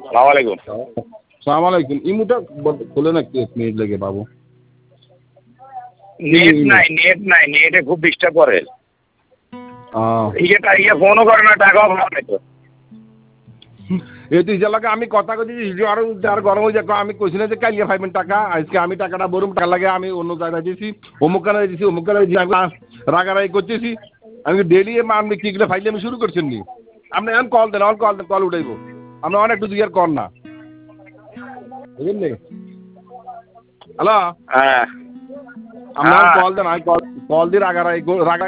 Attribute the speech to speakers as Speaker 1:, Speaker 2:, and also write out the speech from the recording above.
Speaker 1: সালাম আলাইকুম।
Speaker 2: সালাম আলাইকুম। ইমুটা খোলে না, এক মিনিট লেগে বাবু।
Speaker 1: নেট নাই, নেটে খুব ডিস্টার্ব করে। ইয়ে ফোনও করে না, টাকাও ভালো নাই তো।
Speaker 2: এই তো ইজালাকে আমি কথা কইছি, আর গরম হয়ে যাক। আমি কইছি না যে কালিয়া পাইবেন টাকা, আজকে আমি টাকাটা বরুম, টাকা লাগে আমি অন্য জায়গায় দিয়েছি, অমুক কানে দিয়েছি, অমুক কানে দিয়েছি, আমি রাগারাগি করতেছি। আমি ডেলি আমি কিগুলো ফাইলে আমি শুরু করছেন নি। আপনি এখন কল দেন, কল উঠাইব। আমরা অনেক একটু দিকে কর না, বুঝলেন? হ্যালো,
Speaker 1: হ্যাঁ
Speaker 2: আপনার কল দেন, আমি কল দিয়ে রাগারাগি